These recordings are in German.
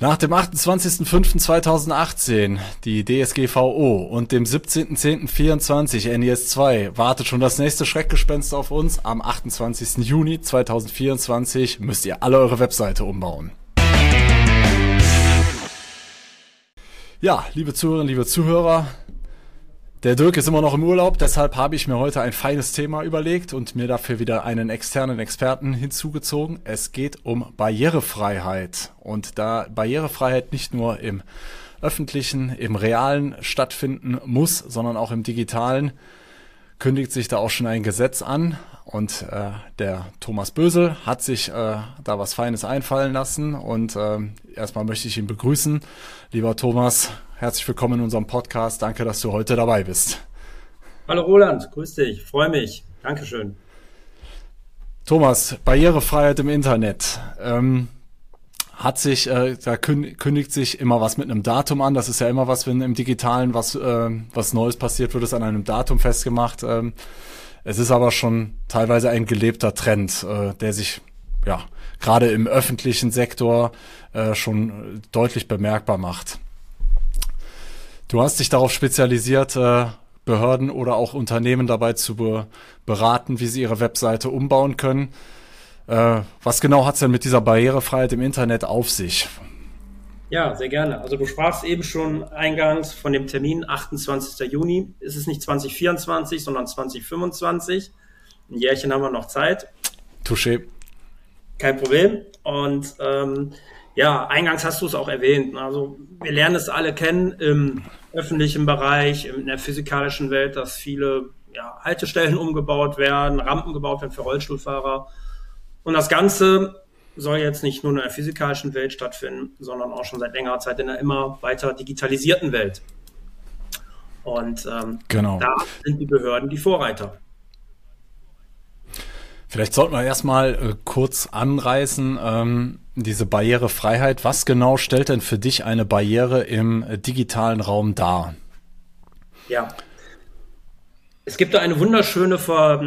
Nach dem 28.05.2018, die DSGVO und dem 17.10.24 NIS 2 wartet schon das nächste Schreckgespenst auf uns. Am 28. Juni 2024 müsst ihr alle eure Webseite umbauen. Ja, liebe Zuhörerinnen, liebe Zuhörer, der Dirk ist immer noch im Urlaub, deshalb habe ich mir heute ein feines Thema überlegt und mir dafür wieder einen externen Experten hinzugezogen. Es geht um Barrierefreiheit. Und da Barrierefreiheit nicht nur im öffentlichen, im realen stattfinden muss, sondern auch im digitalen, kündigt sich da auch schon ein Gesetz an. Und der Thomas Bösel hat sich da was Feines einfallen lassen. Und erstmal möchte ich ihn begrüßen. Lieber Thomas, herzlich willkommen in unserem Podcast. Danke, dass du heute dabei bist. Hallo Roland, grüß dich, freue mich. Dankeschön. Thomas, Barrierefreiheit im Internet. Da kündigt sich immer was mit einem Datum an. Das ist ja immer was, wenn im Digitalen was Neues passiert, wird es an einem Datum festgemacht. Es ist aber schon teilweise ein gelebter Trend, der sich ja gerade im öffentlichen Sektor schon deutlich bemerkbar macht. Du hast dich darauf spezialisiert, Behörden oder auch Unternehmen dabei zu beraten, wie sie ihre Webseite umbauen können. Was genau hat es denn mit dieser Barrierefreiheit im Internet auf sich? Ja, sehr gerne. Also du sprachst eben schon eingangs von dem Termin 28. Juni. Es ist nicht 2024, sondern 2025. Ein Jährchen haben wir noch Zeit. Touché. Kein Problem. Und eingangs hast du es auch erwähnt. Also wir lernen es alle kennen im öffentlichen Bereich, in der physikalischen Welt, dass viele Haltestellen umgebaut werden, Rampen gebaut werden für Rollstuhlfahrer. Und das Ganze soll jetzt nicht nur in der physikalischen Welt stattfinden, sondern auch schon seit längerer Zeit in einer immer weiter digitalisierten Welt. Und genau. Da sind die Behörden die Vorreiter. Vielleicht sollten wir erstmal kurz anreißen, diese Barrierefreiheit. Was genau stellt denn für dich eine Barriere im digitalen Raum dar? Ja, es gibt da eine wunderschöne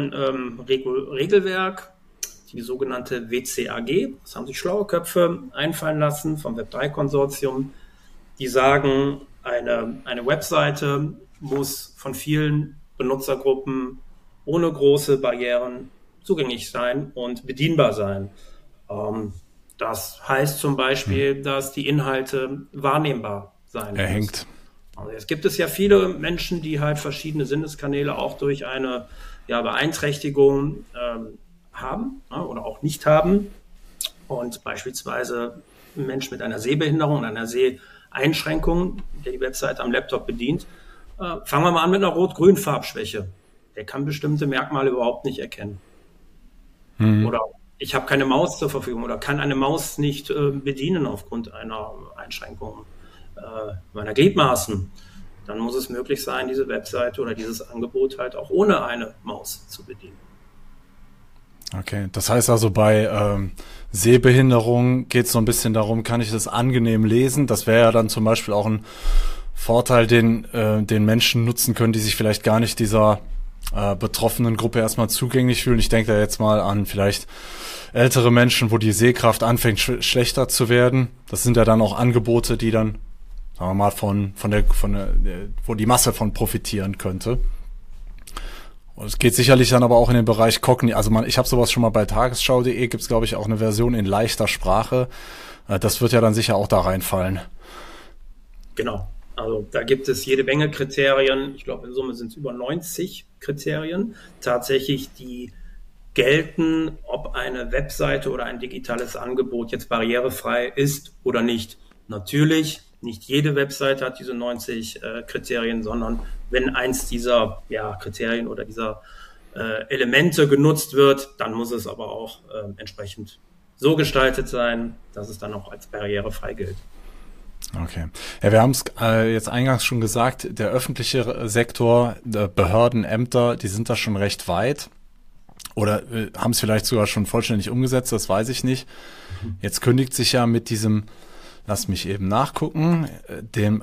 Regelwerk, die sogenannte WCAG. Das haben sich schlaue Köpfe einfallen lassen vom Web3-Konsortium. Die sagen, eine Webseite muss von vielen Benutzergruppen ohne große Barrieren zugänglich sein und bedienbar sein. Das heißt zum Beispiel, dass die Inhalte wahrnehmbar sein müssen. Also jetzt gibt es ja viele Menschen, die halt verschiedene Sinneskanäle auch durch eine Beeinträchtigung haben oder auch nicht haben. Und beispielsweise ein Mensch mit einer Sehbehinderung und einer Seheinschränkung, der die Website am Laptop bedient, fangen wir mal an mit einer Rot-Grün-Farbschwäche. Der kann bestimmte Merkmale überhaupt nicht erkennen. Oder ich habe keine Maus zur Verfügung oder kann eine Maus nicht bedienen aufgrund einer Einschränkung meiner Gliedmaßen. Dann muss es möglich sein, diese Webseite oder dieses Angebot halt auch ohne eine Maus zu bedienen. Okay, das heißt also bei Sehbehinderung geht es so ein bisschen darum, kann ich das angenehm lesen? Das wäre ja dann zum Beispiel auch ein Vorteil, den Menschen nutzen können, die sich vielleicht gar nicht dieser betroffenen Gruppe erstmal zugänglich fühlen. Ich denke da jetzt mal an vielleicht ältere Menschen, wo die Sehkraft anfängt schlechter zu werden. Das sind ja dann auch Angebote, die dann, sagen wir mal, wo die Masse von profitieren könnte. Und es geht sicherlich dann aber auch in den Bereich ich habe sowas schon mal bei tagesschau.de, gibt's glaube ich auch eine Version in leichter Sprache. Das wird ja dann sicher auch da reinfallen. Genau. Also da gibt es jede Menge Kriterien. Ich glaube, in Summe sind es über 90 Kriterien tatsächlich, die gelten, ob eine Webseite oder ein digitales Angebot jetzt barrierefrei ist oder nicht. Natürlich, nicht jede Webseite hat diese 90 Kriterien, sondern wenn eins dieser Kriterien oder dieser Elemente genutzt wird, dann muss es aber auch entsprechend so gestaltet sein, dass es dann auch als barrierefrei gilt. Okay. Ja, wir haben es jetzt eingangs schon gesagt, der öffentliche Sektor, Behörden, Ämter, die sind da schon recht weit oder haben es vielleicht sogar schon vollständig umgesetzt, das weiß ich nicht. Jetzt kündigt sich ja mit diesem, lass mich eben nachgucken, dem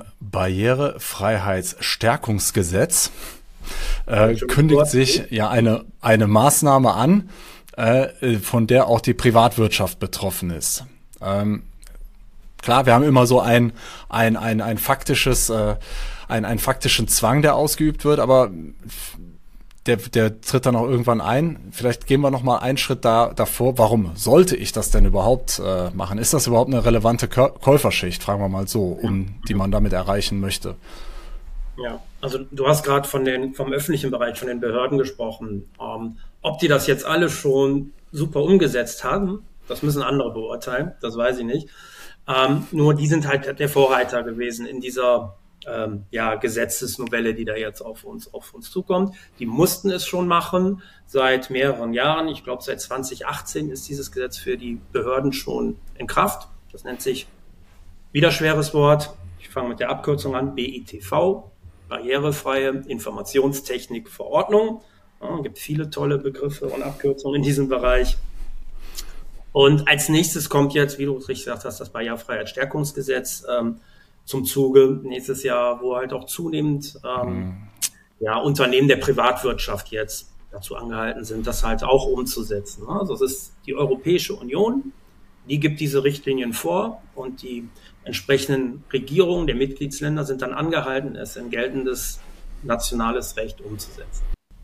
Barrierefreiheitsstärkungsgesetz kündigt sich ja eine Maßnahme an, von der auch die Privatwirtschaft betroffen ist. klar, wir haben immer so ein faktisches, einen faktischen Zwang, der ausgeübt wird, aber der tritt dann auch irgendwann ein. Vielleicht gehen wir noch mal einen Schritt davor. Warum sollte ich das denn überhaupt machen? Ist das überhaupt eine relevante Käuferschicht, fragen wir mal so, die man damit erreichen möchte? Ja, also du hast gerade vom öffentlichen Bereich, von den Behörden gesprochen. Ob die das jetzt alle schon super umgesetzt haben, das müssen andere beurteilen, das weiß ich nicht. Nur die sind halt der Vorreiter gewesen in dieser Gesetzesnovelle, die da jetzt auf uns zukommt. Die mussten es schon machen seit mehreren Jahren. Ich glaube, seit 2018 ist dieses Gesetz für die Behörden schon in Kraft. Das nennt sich, wieder schweres Wort, ich fange mit der Abkürzung an, BITV, Barrierefreie Informationstechnik-Verordnung. Ja, gibt viele tolle Begriffe und Abkürzungen in diesem Bereich. Und als nächstes kommt jetzt, wie du es richtig gesagt hast, das Barrierefreiheitsstärkungsgesetz zum Zuge nächstes Jahr, wo halt auch zunehmend Unternehmen der Privatwirtschaft jetzt dazu angehalten sind, das halt auch umzusetzen. Also es ist die Europäische Union, die gibt diese Richtlinien vor und die entsprechenden Regierungen der Mitgliedsländer sind dann angehalten, es in geltendes nationales Recht umzusetzen.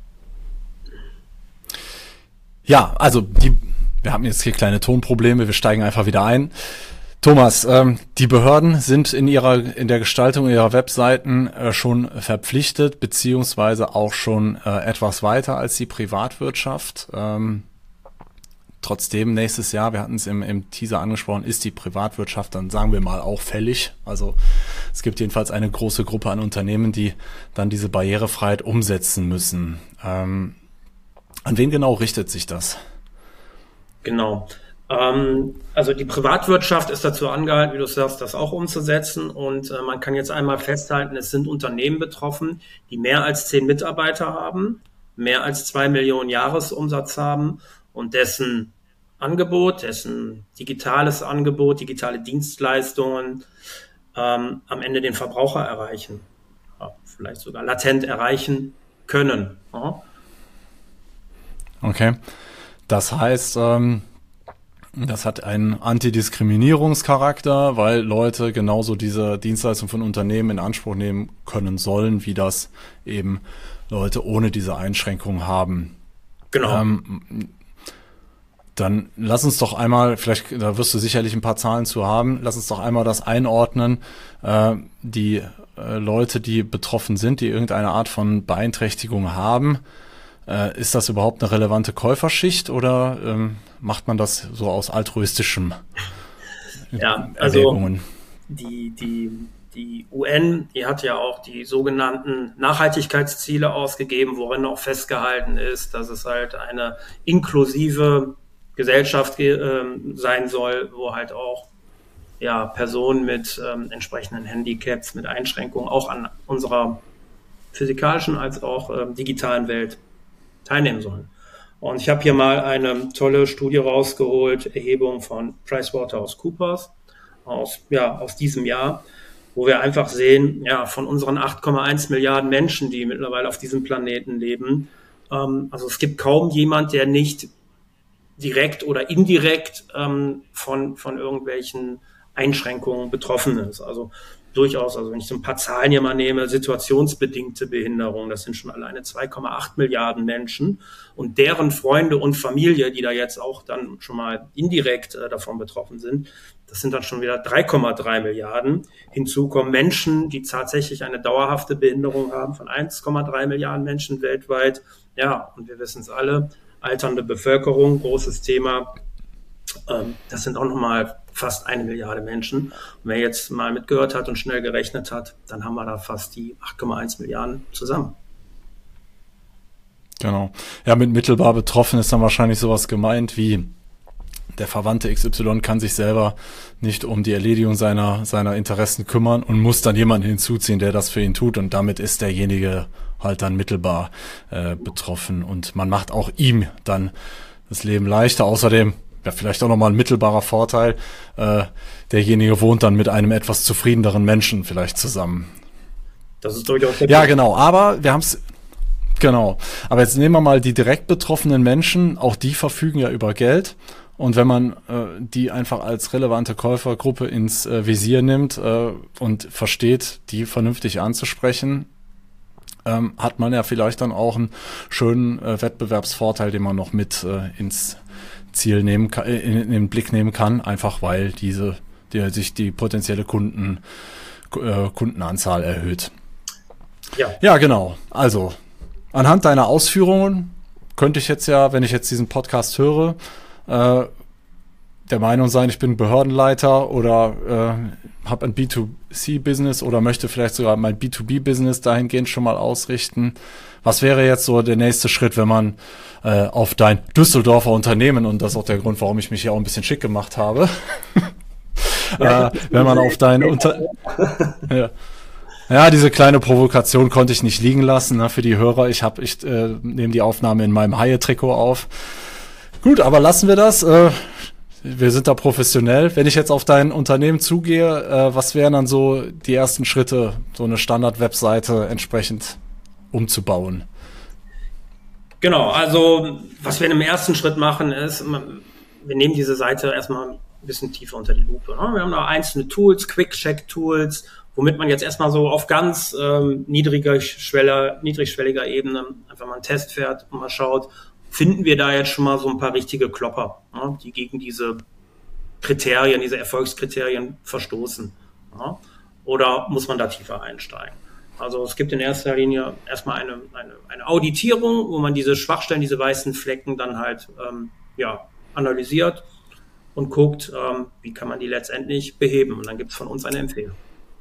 Ja, also wir haben jetzt hier kleine Tonprobleme, wir steigen einfach wieder ein. Thomas, die Behörden sind in der Gestaltung ihrer Webseiten schon verpflichtet, beziehungsweise auch schon etwas weiter als die Privatwirtschaft. Trotzdem nächstes Jahr, wir hatten es im Teaser angesprochen, ist die Privatwirtschaft dann, sagen wir mal, auch fällig. Also es gibt jedenfalls eine große Gruppe an Unternehmen, die dann diese Barrierefreiheit umsetzen müssen. An wen genau richtet sich das? Genau. Also die Privatwirtschaft ist dazu angehalten, wie du sagst, das auch umzusetzen. Und man kann jetzt einmal festhalten, es sind Unternehmen betroffen, die mehr als 10 Mitarbeiter haben, mehr als 2 Millionen Jahresumsatz haben und dessen Angebot, dessen digitales Angebot, digitale Dienstleistungen am Ende den Verbraucher erreichen, vielleicht sogar latent erreichen können. Ja. Okay, das heißt, das hat einen Antidiskriminierungscharakter, weil Leute genauso diese Dienstleistung von Unternehmen in Anspruch nehmen können sollen, wie das eben Leute ohne diese Einschränkung haben. Genau. Dann lass uns doch einmal, vielleicht, da wirst du sicherlich ein paar Zahlen zu haben, lass uns doch einmal das einordnen, die Leute, die betroffen sind, die irgendeine Art von Beeinträchtigung haben. Ist das überhaupt eine relevante Käuferschicht oder macht man das so aus altruistischen Erwägungen? Die UN, die hat ja auch die sogenannten Nachhaltigkeitsziele ausgegeben, worin auch festgehalten ist, dass es halt eine inklusive Gesellschaft sein soll, wo halt auch Personen mit entsprechenden Handicaps, mit Einschränkungen auch an unserer physikalischen als auch digitalen Welt teilnehmen sollen. Und ich habe hier mal eine tolle Studie rausgeholt, Erhebung von PricewaterhouseCoopers aus diesem Jahr, wo wir einfach sehen, von unseren 8,1 Milliarden Menschen, die mittlerweile auf diesem Planeten leben, also es gibt kaum jemand, der nicht direkt oder indirekt von irgendwelchen Einschränkungen betroffen ist. Also durchaus, also wenn ich so ein paar Zahlen hier mal nehme, situationsbedingte Behinderung, das sind schon alleine 2,8 Milliarden Menschen und deren Freunde und Familie, die da jetzt auch dann schon mal indirekt davon betroffen sind, das sind dann schon wieder 3,3 Milliarden. Hinzu kommen Menschen, die tatsächlich eine dauerhafte Behinderung haben von 1,3 Milliarden Menschen weltweit. Ja, und wir wissen es alle, alternde Bevölkerung, großes Thema. Das sind auch nochmal fast 1 Milliarde Menschen. Und wer jetzt mal mitgehört hat und schnell gerechnet hat, dann haben wir da fast die 8,1 Milliarden zusammen. Genau. Ja, mit mittelbar betroffen ist dann wahrscheinlich sowas gemeint wie der Verwandte XY kann sich selber nicht um die Erledigung seiner Interessen kümmern und muss dann jemanden hinzuziehen, der das für ihn tut und damit ist derjenige halt dann mittelbar betroffen und man macht auch ihm dann das Leben leichter. Außerdem vielleicht auch nochmal ein mittelbarer Vorteil, derjenige wohnt dann mit einem etwas zufriedeneren Menschen vielleicht zusammen. Das ist durchaus ja, genau, aber wir haben es. Genau. Aber jetzt nehmen wir mal die direkt betroffenen Menschen, auch die verfügen ja über Geld Und wenn man die einfach als relevante Käufergruppe ins Visier nimmt und versteht, die vernünftig anzusprechen, hat man ja vielleicht dann auch einen schönen Wettbewerbsvorteil, den man noch mit ins Ziel nehmen kann, in den Blick nehmen kann, einfach weil sich die potenzielle Kundenanzahl erhöht. Ja, genau. Also anhand deiner Ausführungen könnte ich jetzt ja, wenn ich jetzt diesen Podcast höre, der Meinung sein, ich bin Behördenleiter oder habe ein B2C-Business oder möchte vielleicht sogar mein B2B-Business dahingehend schon mal ausrichten. Was wäre jetzt so der nächste Schritt, wenn man auf dein Düsseldorfer Unternehmen, und das ist auch der Grund, warum ich mich hier auch ein bisschen schick gemacht habe, wenn man auf dein Ja, diese kleine Provokation konnte ich nicht liegen lassen, ne, für die Hörer. Ich nehme die Aufnahme in meinem Haie-Trikot auf. Gut, aber lassen wir das. Wir sind da professionell. Wenn ich jetzt auf dein Unternehmen zugehe, was wären dann so die ersten Schritte, so eine Standard-Webseite entsprechend umzubauen? Genau, also was wir im ersten Schritt machen ist, wir nehmen diese Seite erstmal ein bisschen tiefer unter die Lupe. Ne? Wir haben da einzelne Tools, Quick-Check-Tools, womit man jetzt erstmal so auf ganz niedrigschwelliger Ebene einfach mal einen Test fährt und mal schaut, finden wir da jetzt schon mal so ein paar richtige Klopper, ne, die gegen diese Kriterien, diese Erfolgskriterien verstoßen. Ja? Oder muss man da tiefer einsteigen? Also es gibt in erster Linie erstmal eine Auditierung, wo man diese Schwachstellen, diese weißen Flecken dann halt analysiert und guckt, wie kann man die letztendlich beheben. Und dann gibt es von uns eine Empfehlung.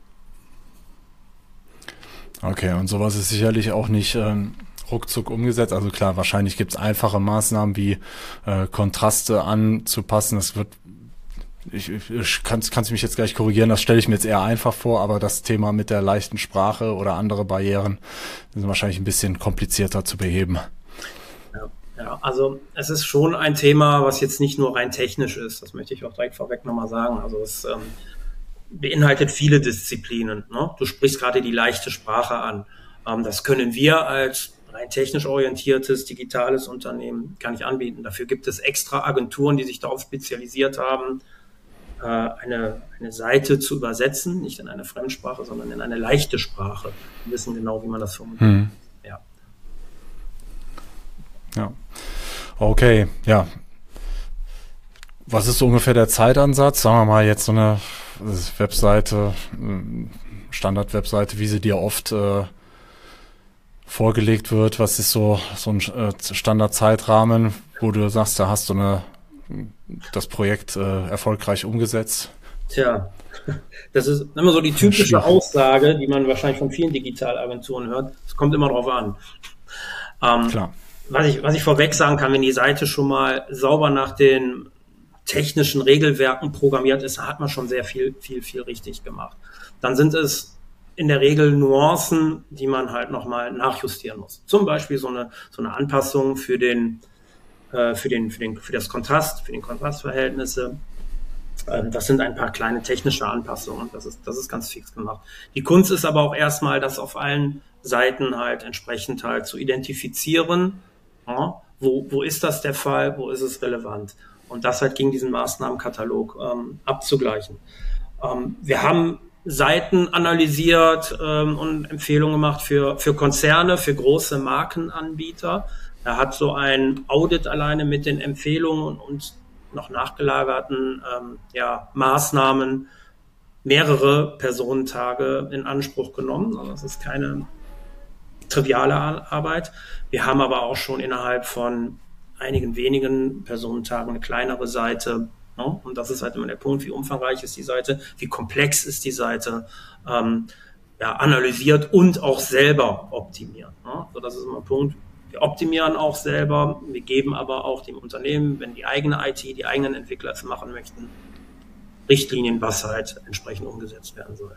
Okay, und sowas ist sicherlich auch nicht ruckzuck umgesetzt. Also klar, wahrscheinlich gibt es einfache Maßnahmen wie Kontraste anzupassen. Das wird, kannst du mich jetzt gleich korrigieren, das stelle ich mir jetzt eher einfach vor, aber das Thema mit der leichten Sprache oder andere Barrieren sind wahrscheinlich ein bisschen komplizierter zu beheben. Ja, also es ist schon ein Thema, was jetzt nicht nur rein technisch ist. Das möchte ich auch direkt vorweg nochmal sagen. Also es beinhaltet viele Disziplinen. Ne? Du sprichst gerade die leichte Sprache an. Das können wir als rein technisch orientiertes, digitales Unternehmen gar nicht anbieten. Dafür gibt es extra Agenturen, die sich darauf spezialisiert haben, eine Seite zu übersetzen, nicht in eine Fremdsprache, sondern in eine leichte Sprache. Wir wissen genau, wie man das formuliert. Ja. Okay, ja. Was ist so ungefähr der Zeitansatz? Sagen wir mal jetzt so eine Webseite, Standard-Webseite, wie sie dir oft vorgelegt wird. Was ist so ein Standard-Zeitrahmen, wo du sagst, da hast du das Projekt erfolgreich umgesetzt? Tja, das ist immer so die typische Aussage, die man wahrscheinlich von vielen Digitalagenturen hört. Es kommt immer drauf an. Klar. Was ich vorweg sagen kann, wenn die Seite schon mal sauber nach den technischen Regelwerken programmiert ist, hat man schon sehr viel richtig gemacht. Dann sind es in der Regel Nuancen, die man halt nochmal nachjustieren muss. Zum Beispiel so eine Anpassung für das Kontrastverhältnisse. Das sind ein paar kleine technische Anpassungen. Das ist ganz fix gemacht. Die Kunst ist aber auch erstmal, das auf allen Seiten halt entsprechend halt zu identifizieren. Ja, wo ist das der Fall? Wo ist es relevant? Und das halt gegen diesen Maßnahmenkatalog abzugleichen. Wir haben Seiten analysiert und Empfehlungen gemacht für Konzerne, für große Markenanbieter. Da hat so ein Audit alleine mit den Empfehlungen und noch nachgelagerten Maßnahmen mehrere Personentage in Anspruch genommen. Also das ist keine triviale Arbeit. Wir haben aber auch schon innerhalb von einigen wenigen Personentagen eine kleinere Seite. Ja? Und das ist halt immer der Punkt, wie umfangreich ist die Seite, wie komplex ist die Seite, analysiert und auch selber optimiert. Ja? So, das ist immer ein Punkt. Wir optimieren auch selber, wir geben aber auch dem Unternehmen, wenn die eigene IT, die eigenen Entwickler es machen möchten, Richtlinien, was halt entsprechend umgesetzt werden soll.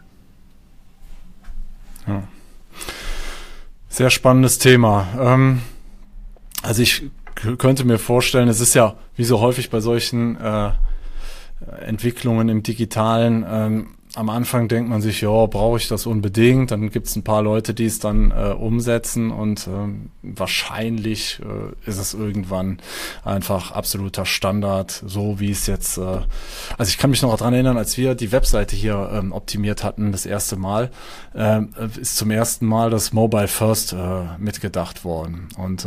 Ja. Sehr spannendes Thema. Also ich könnte mir vorstellen, es ist ja wie so häufig bei solchen Entwicklungen im Digitalen am Anfang denkt man sich, ja, brauche ich das unbedingt? Dann gibt es ein paar Leute, die es dann umsetzen und wahrscheinlich ist es irgendwann einfach absoluter Standard, so wie es jetzt, also ich kann mich noch daran erinnern, als wir die Webseite hier optimiert hatten, das erste Mal, ist zum ersten Mal das Mobile First mitgedacht worden. Und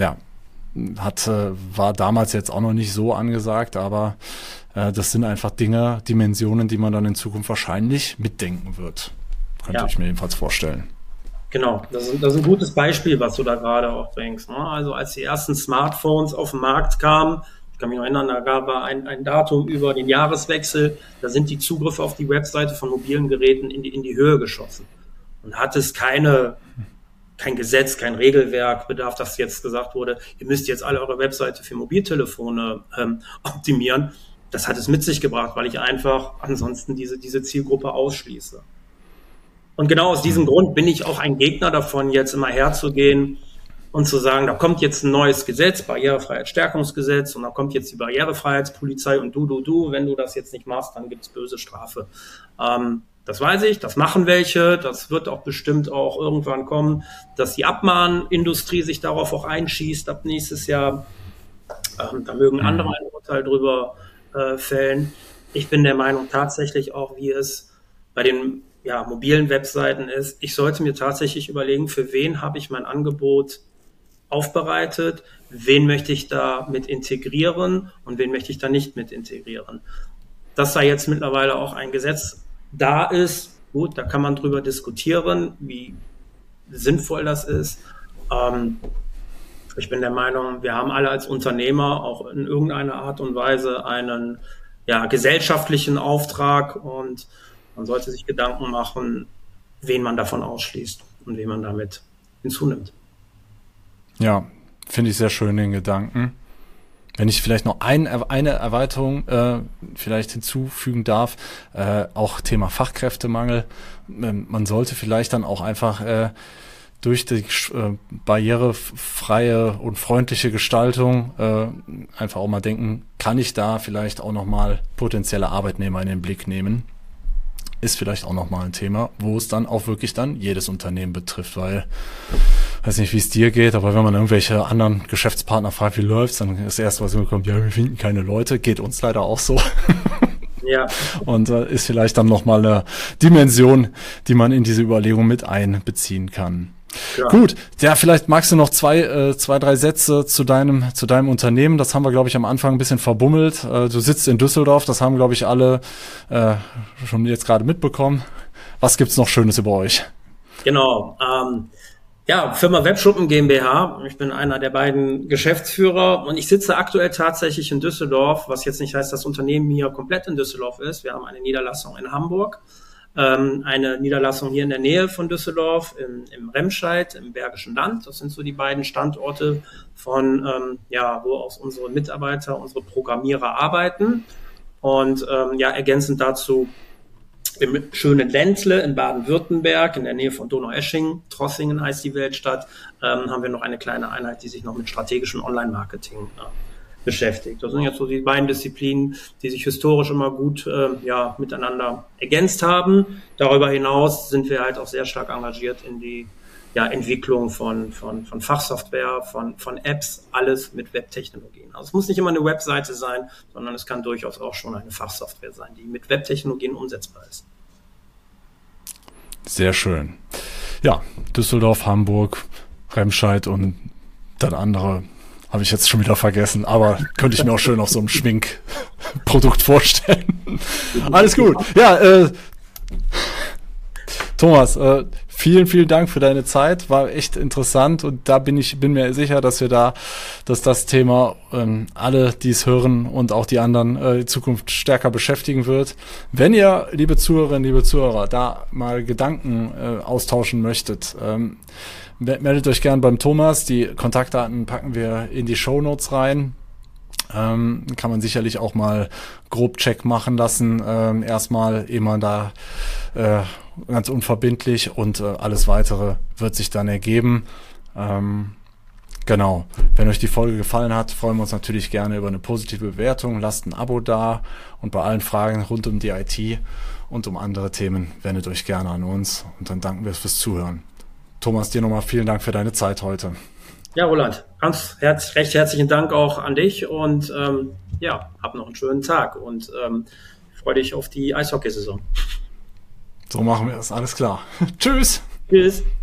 war damals jetzt auch noch nicht so angesagt, aber das sind einfach Dinge, Dimensionen, die man dann in Zukunft wahrscheinlich mitdenken wird. Könnte ich mir jedenfalls vorstellen. Genau, das ist ein gutes Beispiel, was du da gerade auch bringst. Ne? Also als die ersten Smartphones auf den Markt kamen, ich kann mich noch erinnern, da gab es ein Datum über den Jahreswechsel, da sind die Zugriffe auf die Webseite von mobilen Geräten in die Höhe geschossen. Und hat es kein Gesetz, kein Regelwerk bedarf, dass jetzt gesagt wurde, ihr müsst jetzt alle eure Webseite für Mobiltelefone optimieren. Das hat es mit sich gebracht, weil ich einfach ansonsten diese Zielgruppe ausschließe. Und genau aus diesem Grund bin ich auch ein Gegner davon, jetzt immer herzugehen und zu sagen, da kommt jetzt ein neues Gesetz, Barrierefreiheitsstärkungsgesetz, und da kommt jetzt die Barrierefreiheitspolizei und du, wenn du das jetzt nicht machst, dann gibt's böse Strafe. Das weiß ich, das machen welche, das wird auch bestimmt auch irgendwann kommen, dass die Abmahnindustrie sich darauf auch einschießt ab nächstes Jahr. Da mögen andere ein Urteil drüber fällen. Ich bin der Meinung tatsächlich auch, wie es bei den mobilen Webseiten ist, ich sollte mir tatsächlich überlegen, für wen habe ich mein Angebot aufbereitet, wen möchte ich da mit integrieren und wen möchte ich da nicht mit integrieren. Dass da jetzt mittlerweile auch ein Gesetz da ist, gut, da kann man drüber diskutieren, wie sinnvoll das ist. Ich bin der Meinung, wir haben alle als Unternehmer auch in irgendeiner Art und Weise einen gesellschaftlichen Auftrag, und man sollte sich Gedanken machen, wen man davon ausschließt und wen man damit hinzunimmt. Ja, finde ich sehr schön, den Gedanken. Wenn ich vielleicht noch eine Erweiterung vielleicht hinzufügen darf, auch Thema Fachkräftemangel. Man sollte vielleicht dann auch einfach durch die barrierefreie und freundliche Gestaltung einfach auch mal denken, kann ich da vielleicht auch nochmal potenzielle Arbeitnehmer in den Blick nehmen? Ist vielleicht auch nochmal ein Thema, wo es dann auch wirklich dann jedes Unternehmen betrifft, weil, weiß nicht, wie es dir geht, aber wenn man irgendwelche anderen Geschäftspartner fragt, wie läuft's, dann ist das Erste, was immer kommt, ja, wir finden keine Leute, geht uns leider auch so. Ja. Und ist vielleicht dann nochmal eine Dimension, die man in diese Überlegung mit einbeziehen kann. Ja. Gut, ja, vielleicht magst du noch zwei, drei Sätze zu deinem Unternehmen. Das haben wir, glaube ich, am Anfang ein bisschen verbummelt. Du sitzt in Düsseldorf, das haben, glaube ich, alle schon jetzt gerade mitbekommen. Was gibt's noch Schönes über euch? Genau, Firma Webschuppen GmbH. Ich bin einer der beiden Geschäftsführer und ich sitze aktuell tatsächlich in Düsseldorf, was jetzt nicht heißt, dass das Unternehmen hier komplett in Düsseldorf ist. Wir haben eine Niederlassung in Hamburg. Eine Niederlassung hier in der Nähe von Düsseldorf, im Remscheid, im Bergischen Land. Das sind so die beiden Standorte von, wo auch unsere Mitarbeiter, unsere Programmierer arbeiten. Und ergänzend dazu im schönen Ländle in Baden-Württemberg, in der Nähe von Donaueschingen, Trossingen heißt die Weltstadt, haben wir noch eine kleine Einheit, die sich noch mit strategischem Online-Marketing beschäftigt. Das sind jetzt so die beiden Disziplinen, die sich historisch immer gut miteinander ergänzt haben. Darüber hinaus sind wir halt auch sehr stark engagiert in die Entwicklung von Fachsoftware, von Apps, alles mit Webtechnologien. Also es muss nicht immer eine Webseite sein, sondern es kann durchaus auch schon eine Fachsoftware sein, die mit Webtechnologien umsetzbar ist. Sehr schön. Ja, Düsseldorf, Hamburg, Remscheid und dann andere habe ich jetzt schon wieder vergessen, aber könnte ich mir auch schön auf so einem Schminkprodukt vorstellen. Alles gut. Ja, Thomas, vielen, vielen Dank für deine Zeit. War echt interessant und da bin mir sicher, dass das Thema alle, die es hören und auch die anderen in Zukunft stärker beschäftigen wird. Wenn ihr, liebe Zuhörerinnen, liebe Zuhörer, da mal Gedanken austauschen möchtet, meldet euch gern beim Thomas. Die Kontaktdaten packen wir in die Shownotes rein. Kann man sicherlich auch mal grob Check machen lassen. Erstmal ehe man da ganz unverbindlich und alles weitere wird sich dann ergeben. Genau. Wenn euch die Folge gefallen hat, freuen wir uns natürlich gerne über eine positive Bewertung. Lasst ein Abo da und bei allen Fragen rund um die IT und um andere Themen, wendet euch gerne an uns und dann danken wir fürs Zuhören. Thomas, dir nochmal vielen Dank für deine Zeit heute. Ja, Roland, recht herzlichen Dank auch an dich und hab noch einen schönen Tag und freue dich auf die Eishockeysaison. So machen wir es, alles klar. Tschüss. Tschüss.